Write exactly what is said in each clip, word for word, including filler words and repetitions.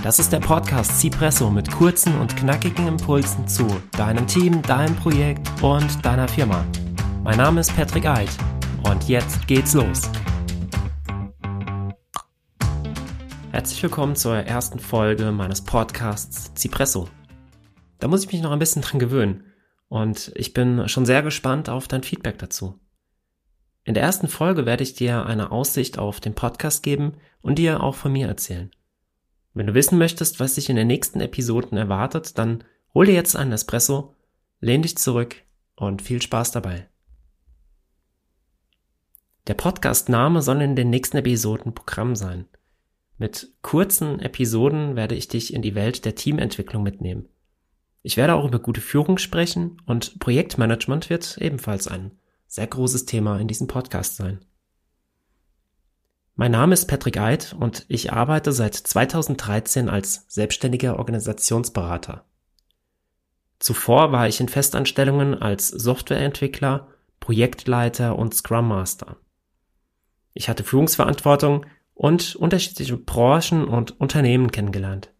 Das ist der Podcast Cipresso mit kurzen und knackigen Impulsen zu deinem Team, deinem Projekt und deiner Firma. Mein Name ist Patrick Eid und jetzt geht's los. Herzlich willkommen zur ersten Folge meines Podcasts Cipresso. Da muss ich mich noch ein bisschen dran gewöhnen und ich bin schon sehr gespannt auf dein Feedback dazu. In der ersten Folge werde ich dir eine Aussicht auf den Podcast geben und dir auch von mir erzählen. Wenn du wissen möchtest, was dich in den nächsten Episoden erwartet, dann hol dir jetzt einen Espresso, lehn dich zurück und viel Spaß dabei. Der Podcast-Name soll in den nächsten Episoden Programm sein. Mit kurzen Episoden werde ich dich in die Welt der Teamentwicklung mitnehmen. Ich werde auch über gute Führung sprechen und Projektmanagement wird ebenfalls ein sehr großes Thema in diesem Podcast sein. Mein Name ist Patrick Eid und ich arbeite seit zweitausenddreizehn als selbstständiger Organisationsberater. Zuvor war ich in Festanstellungen als Softwareentwickler, Projektleiter und Scrum Master. Ich hatte Führungsverantwortung und unterschiedliche Branchen und Unternehmen kennengelernt.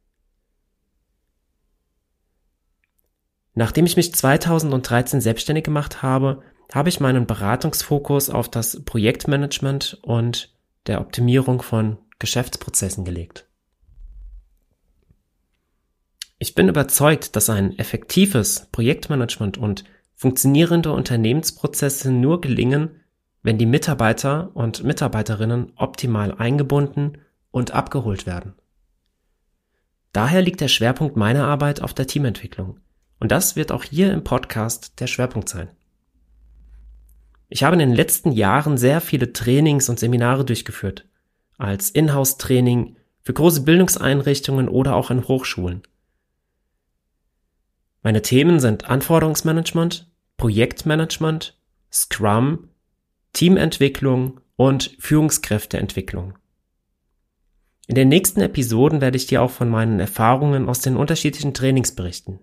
Nachdem ich mich zweitausenddreizehn selbstständig gemacht habe, habe ich meinen Beratungsfokus auf das Projektmanagement und der Optimierung von Geschäftsprozessen gelegt. Ich bin überzeugt, dass ein effektives Projektmanagement und funktionierende Unternehmensprozesse nur gelingen, wenn die Mitarbeiter und Mitarbeiterinnen optimal eingebunden und abgeholt werden. Daher liegt der Schwerpunkt meiner Arbeit auf der Teamentwicklung und das wird auch hier im Podcast der Schwerpunkt sein. Ich habe in den letzten Jahren sehr viele Trainings und Seminare durchgeführt, als Inhouse-Training für große Bildungseinrichtungen oder auch in Hochschulen. Meine Themen sind Anforderungsmanagement, Projektmanagement, Scrum, Teamentwicklung und Führungskräfteentwicklung. In den nächsten Episoden werde ich dir auch von meinen Erfahrungen aus den unterschiedlichen Trainings berichten.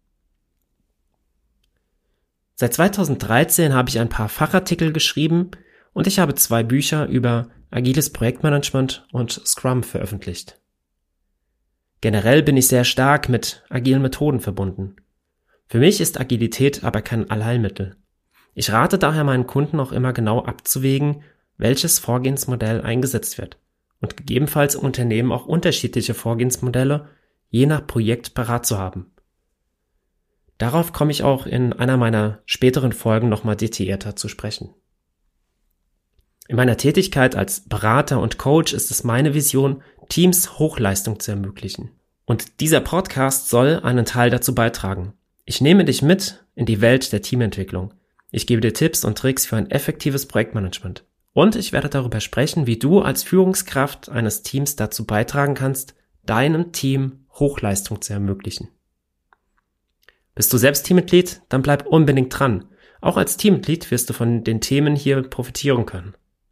Seit zweitausenddreizehn habe ich ein paar Fachartikel geschrieben und ich habe zwei Bücher über agiles Projektmanagement und Scrum veröffentlicht. Generell bin ich sehr stark mit agilen Methoden verbunden. Für mich ist Agilität aber kein Allheilmittel. Ich rate daher meinen Kunden auch immer genau abzuwägen, welches Vorgehensmodell eingesetzt wird und gegebenenfalls im Unternehmen auch unterschiedliche Vorgehensmodelle je nach Projekt parat zu haben. Darauf komme ich auch in einer meiner späteren Folgen nochmal detaillierter zu sprechen. In meiner Tätigkeit als Berater und Coach ist es meine Vision, Teams Hochleistung zu ermöglichen. Und dieser Podcast soll einen Teil dazu beitragen. Ich nehme dich mit in die Welt der Teamentwicklung. Ich gebe dir Tipps und Tricks für ein effektives Projektmanagement. Und ich werde darüber sprechen, wie du als Führungskraft eines Teams dazu beitragen kannst, deinem Team Hochleistung zu ermöglichen. Bist du selbst Teammitglied? Dann bleib unbedingt dran. Auch als Teammitglied wirst du von den Themen hier profitieren können.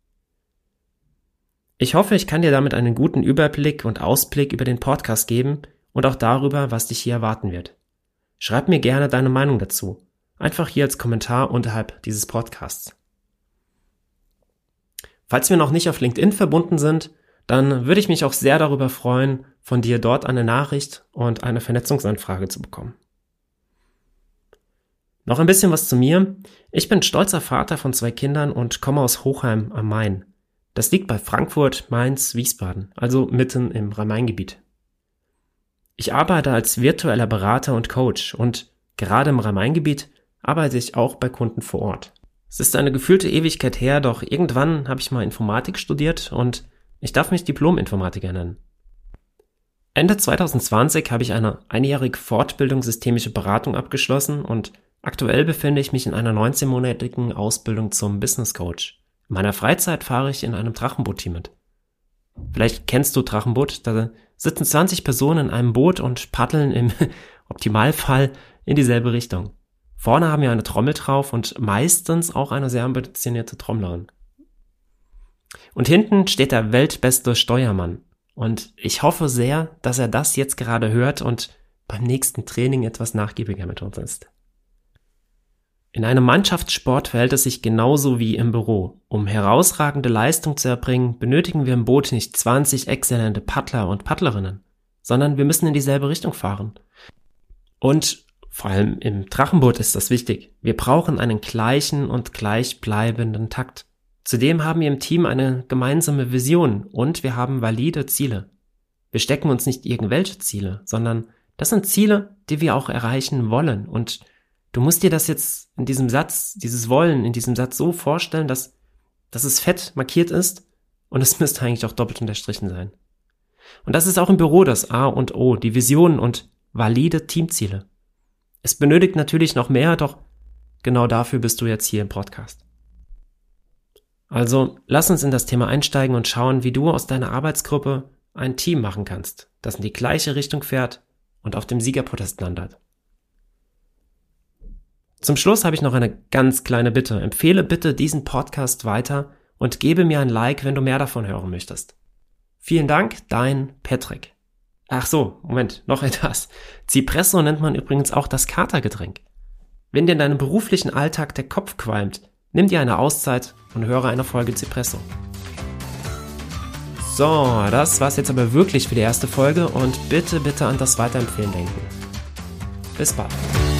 Ich hoffe, ich kann dir damit einen guten Überblick und Ausblick über den Podcast geben und auch darüber, was dich hier erwarten wird. Schreib mir gerne deine Meinung dazu. Einfach hier als Kommentar unterhalb dieses Podcasts. Falls wir noch nicht auf LinkedIn verbunden sind, dann würde ich mich auch sehr darüber freuen, von dir dort eine Nachricht und eine Vernetzungsanfrage zu bekommen. Noch ein bisschen was zu mir. Ich bin stolzer Vater von zwei Kindern und komme aus Hochheim am Main. Das liegt bei Frankfurt, Mainz, Wiesbaden, also mitten im Rhein-Main-Gebiet. Ich arbeite als virtueller Berater und Coach und gerade im Rhein-Main-Gebiet arbeite ich auch bei Kunden vor Ort. Es ist eine gefühlte Ewigkeit her, doch irgendwann habe ich mal Informatik studiert und ich darf mich Diplom-Informatiker nennen. Ende zweitausendzwanzig habe ich eine einjährige Fortbildung systemische Beratung abgeschlossen und aktuell befinde ich mich in einer neunzehnmonatigen Ausbildung zum Business Coach. In meiner Freizeit fahre ich in einem Drachenboot-Team mit. Vielleicht kennst du Drachenboot, da sitzen zwanzig Personen in einem Boot und paddeln im Optimalfall in dieselbe Richtung. Vorne haben wir eine Trommel drauf und meistens auch eine sehr ambitionierte Trommlerin. Und hinten steht der weltbeste Steuermann. Und ich hoffe sehr, dass er das jetzt gerade hört und beim nächsten Training etwas nachgiebiger mit uns ist. In einem Mannschaftssport verhält es sich genauso wie im Büro. Um herausragende Leistung zu erbringen, benötigen wir im Boot nicht zwanzig exzellente Paddler und Paddlerinnen, sondern wir müssen in dieselbe Richtung fahren. Und vor allem im Drachenboot ist das wichtig. Wir brauchen einen gleichen und gleichbleibenden Takt. Zudem haben wir im Team eine gemeinsame Vision und wir haben valide Ziele. Wir stecken uns nicht irgendwelche Ziele, sondern das sind Ziele, die wir auch erreichen wollen. Und du musst dir das jetzt in diesem Satz, dieses Wollen in diesem Satz so vorstellen, dass, dass es fett markiert ist und es müsste eigentlich auch doppelt unterstrichen sein. Und das ist auch im Büro das A und O, die Vision und valide Teamziele. Es benötigt natürlich noch mehr, doch genau dafür bist du jetzt hier im Podcast. Also lass uns in das Thema einsteigen und schauen, wie du aus deiner Arbeitsgruppe ein Team machen kannst, das in die gleiche Richtung fährt und auf dem Siegerpodest landet. Zum Schluss habe ich noch eine ganz kleine Bitte. Empfehle bitte diesen Podcast weiter und gebe mir ein Like, wenn du mehr davon hören möchtest. Vielen Dank, dein Patrick. Ach so, Moment, noch etwas. Cipresso nennt man übrigens auch das Katergetränk. Wenn dir in deinem beruflichen Alltag der Kopf qualmt, nimm dir eine Auszeit und höre eine Folge Cipresso. So, das war's jetzt aber wirklich für die erste Folge und bitte, bitte an das Weiterempfehlen denken. Bis bald.